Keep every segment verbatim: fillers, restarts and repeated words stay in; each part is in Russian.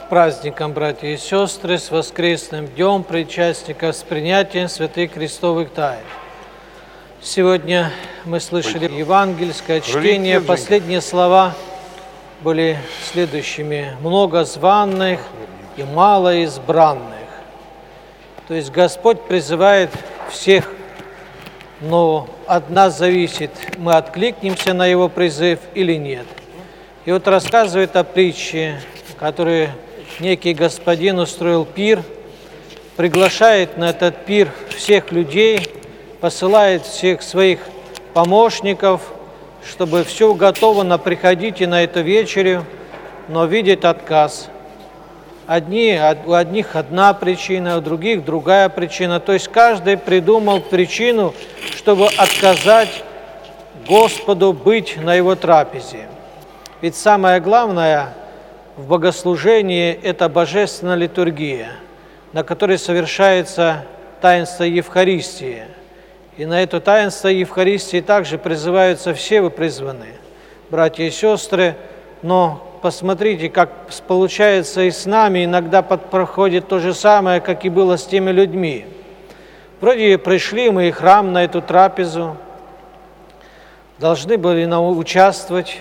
праздником, братья и сестры, с воскресным днем причастников, с принятием святых крестовых тайн. Сегодня мы слышали евангельское чтение. Последние слова были следующими: много званых и мало избранных. То есть Господь призывает всех, но от нас зависит, мы откликнемся на Его призыв или нет. И вот рассказывает о притче, которую некий господин устроил пир, приглашает на этот пир всех людей, посылает всех своих помощников, чтобы все уготовано, приходите на эту вечерю, но видит отказ. Одни, у одних одна причина, у других другая причина. То есть каждый придумал причину, чтобы отказать Господу быть на Его трапезе. Ведь самое главное в богослужении – это божественная литургия, на которой совершается таинство Евхаристии. И на это таинство Евхаристии также призываются все вы призваны, братья и сестры. Но посмотрите, как получается и с нами, иногда проходит то же самое, как и было с теми людьми. Вроде пришли мы в храм на эту трапезу, должны были участвовать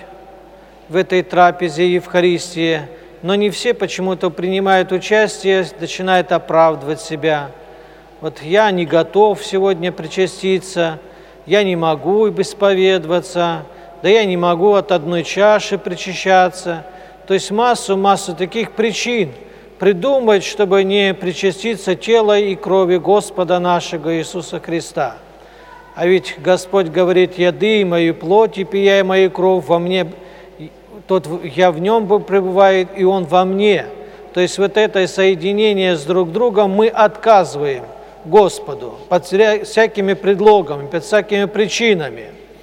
в этой трапезе Евхаристии, но не все почему-то принимают участие, начинают оправдывать себя. Вот я не готов сегодня причаститься, я не могу исповедоваться, да я не могу от одной чаши причащаться. То есть массу-массу таких причин придумать, чтобы не причаститься тела и крови Господа нашего Иисуса Христа. А ведь Господь говорит: «Яды мою плоть и пия мою кровь во мне, тот я в нем пребывает, и он во мне». То есть вот это соединение с друг другом мы отказываем Господу под всякими предлогами, под всякими причинами.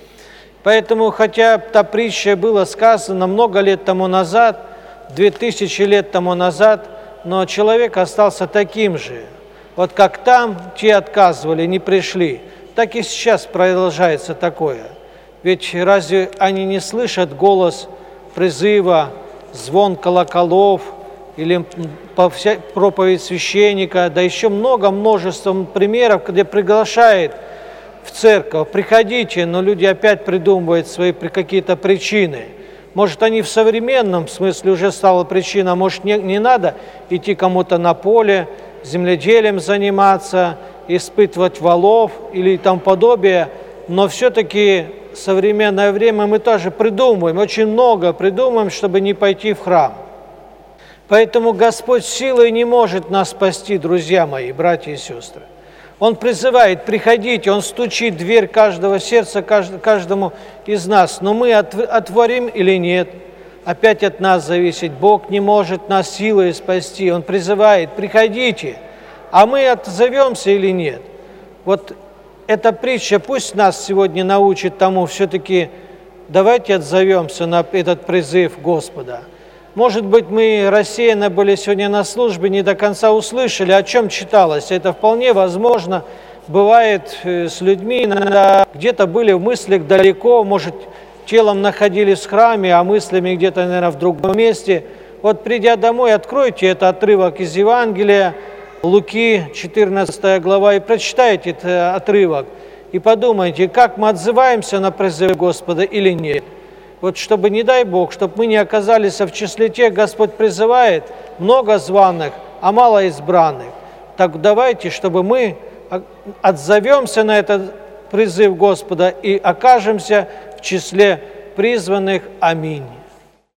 Поэтому, хотя та притча была сказана много лет тому назад, две тысячи лет тому назад, но человек остался таким же. Вот как там те отказывали, не пришли, так и сейчас продолжается такое. Ведь разве они не слышат голос призыва, звон колоколов или проповедь священника, да еще много множество примеров, где приглашает в церковь: приходите, но люди опять придумывают свои какие-то причины. Может, они в современном смысле уже стала причина, может, не, не надо идти кому-то на поле, земледелием заниматься, испытывать валов или там подобие, но все-таки в современное время мы тоже придумываем, очень много придумываем, чтобы не пойти в храм. Поэтому Господь силой не может нас спасти, друзья мои, братья и сестры. Он призывает: приходите, Он стучит в дверь каждого сердца, каждому из нас. Но мы отворим или нет, опять от нас зависит. Бог не может нас силой спасти. Он призывает: приходите, а мы отзовемся или нет. Вот эта притча пусть нас сегодня научит тому, все-таки давайте отзовемся на этот призыв Господа. Может быть, мы рассеянно были сегодня на службе, не до конца услышали, о чем читалось. Это вполне возможно. Бывает с людьми, иногда где-то были в мыслях далеко, может, телом находились в храме, а мыслями где-то, наверное, в другом месте. Вот придя домой, откройте этот отрывок из Евангелия, Луки, четырнадцатая глава, и прочитайте этот отрывок. И подумайте, как мы отзываемся на призыв Господа или нет. Вот чтобы, не дай Бог, чтобы мы не оказались в числе тех, Господь призывает много званых, а мало избранных. Так давайте, чтобы мы отзовемся на этот призыв Господа и окажемся в числе призванных. Аминь.